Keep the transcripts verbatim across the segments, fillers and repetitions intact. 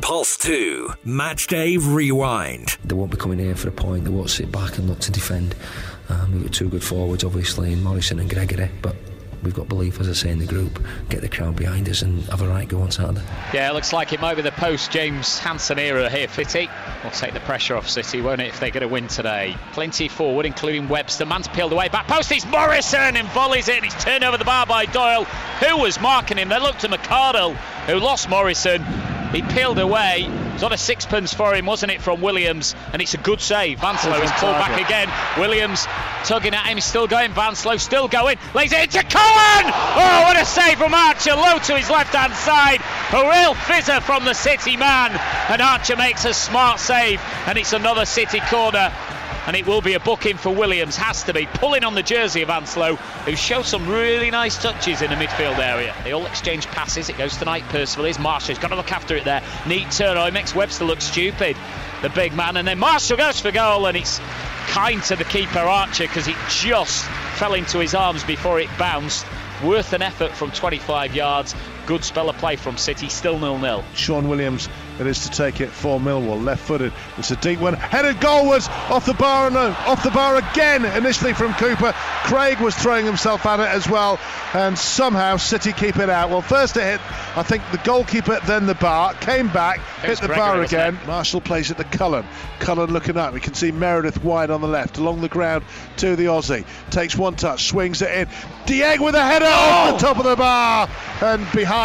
Pulse two, Matchday Rewind. They won't be coming here for a point, they won't sit back and look to defend. Um, we've got two good forwards obviously in Morrison and Gregory, but we've got belief, as I say, in the group. Get the crowd behind us and have a right go on Saturday. Yeah, it looks like it might be the post-James Hansen era here, Fitty. Will take the pressure off City, won't it, if they're going to win today. Plenty forward, including Webster. Man's peeled away, back post, it's Morrison and volleys it, and he's turned over the bar by Doyle. Who was marking him? They looked to McArdle, who lost Morrison. He peeled away. It was on a sixpence for him, wasn't it, from Williams? And it's a good save. Vanslow is pulled back again. Williams tugging at him. He's still going. Vanslow still going. Lays it into Cohen! Oh, what a save from Archer. Low to his left-hand side. A real fizzer from the City man. And Archer makes a smart save. And it's another City corner. And it will be a booking for Williams, has to be, pulling on the jersey of Vanslow, who showed some really nice touches in the midfield area. They all exchange passes. It goes tonight. Percival is Marshall. He's got to look after it there. Neat turn. Oh, he makes Webster look stupid, the big man. And then Marshall goes for goal, and it's kind to the keeper, Archer, because it just fell into his arms before it bounced. Worth an effort from twenty-five yards. Good spell of play from City, still nil nil. Sean Williams, it is to take it for Millwall, left-footed. It's a deep one, headed goalwards, off the bar, and off the bar again. Initially from Cooper, Craig was throwing himself at it as well, and somehow City keep it out. Well, first it hit, I think, the goalkeeper, then the bar, came back, hit the bar again. Marshall plays it to Cullen. Cullen looking up. We can see Meredith wide on the left, along the ground to the Aussie. Takes one touch, swings it in. Dieng with a header oh! off the top of the bar and behind.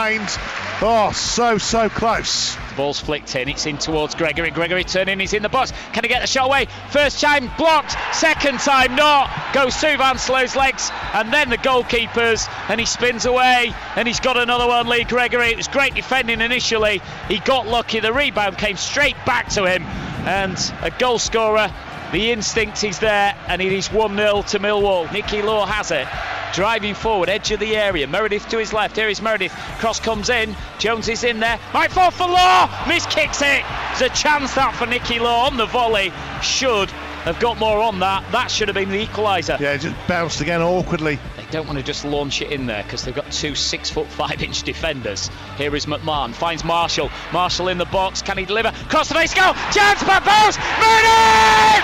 Oh, so, so close. The ball's flicked in, it's in towards Gregory. Gregory turning, he's in the box. Can he get the shot away? First time blocked, second time not. Goes through Vanslow's legs, and then the goalkeeper's, and he spins away, and he's got another one, Lee Gregory. It was great defending initially. He got lucky, the rebound came straight back to him, and a goal scorer. The instinct is there, and it is one nil to Millwall. Nicky Law has it. Driving forward, edge of the area. Meredith to his left. Here is Meredith. Cross comes in. Jones is in there. Might fall for Law. Miss kicks it. There's a chance that for Nicky Law on the volley. Should have got more on that. That should have been the equaliser. Yeah, it just bounced again awkwardly. They don't want to just launch it in there because they've got two six foot five inch defenders. Here is McMahon. Finds Marshall. Marshall in the box. Can he deliver? Cross the face. Go. Chance by Bowes. Meredith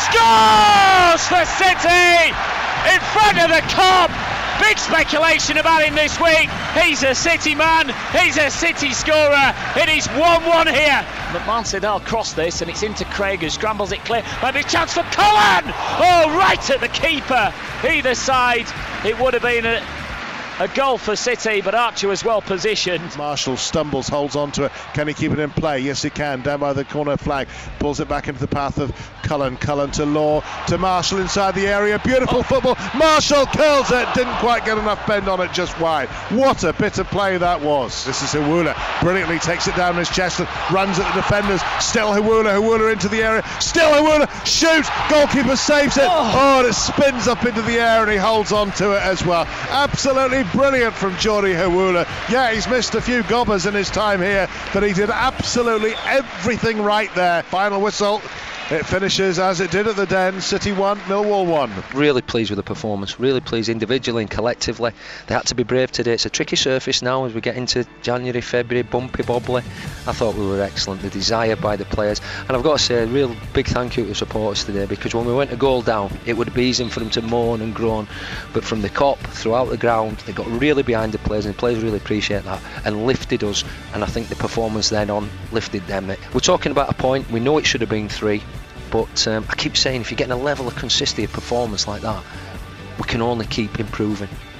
scores for City. In front of the Cobb. Big speculation about him this week. He's a City man. He's a City scorer. It is one one here. McMahon said, I'll cross this, and it's into Craig, who scrambles it clear. Maybe a chance for Cullen. Oh, right at the keeper. Either side, it would have been a, a goal for City, but Archer was well positioned. Marshall stumbles, holds on to it. Can he keep it in play? Yes, he can. Down by the corner flag. Pulls it back into the path of Cullen. Cullen to Law, to Marshall inside the area. Beautiful oh. football. Marshall curls it. Didn't quite get enough bend on it, just wide. What a bit of play that was. This is Hawula. Brilliantly takes it down his chest and runs at the defenders. Still Hawula. Hawula into the area. Still Hawula. Shoots. Goalkeeper saves it. Oh. oh, and it spins up into the air, and he holds on to it as well. Absolutely brilliant from Geordie Hawula. Yeah, he's missed a few gobbers in his time here, but he did absolutely everything right there. Final whistle. It finishes as it did at the Den. City one, Millwall one. Really pleased with the performance, really pleased individually and collectively. They had to be brave today. It's a tricky surface now as we get into January, February, bumpy, bobbly. I thought we were excellent, the desire by the players. And I've got to say a real big thank you to the supporters today, because when we went a goal down, it would be easy for them to moan and groan. But from the cop, throughout the ground, they got really behind the players, and the players really appreciate that and lifted us. And I think the performance then on lifted them. We're talking about a point, we know it should have been three. But um, I keep saying, if you're getting a level of consistency of performance like that, we can only keep improving.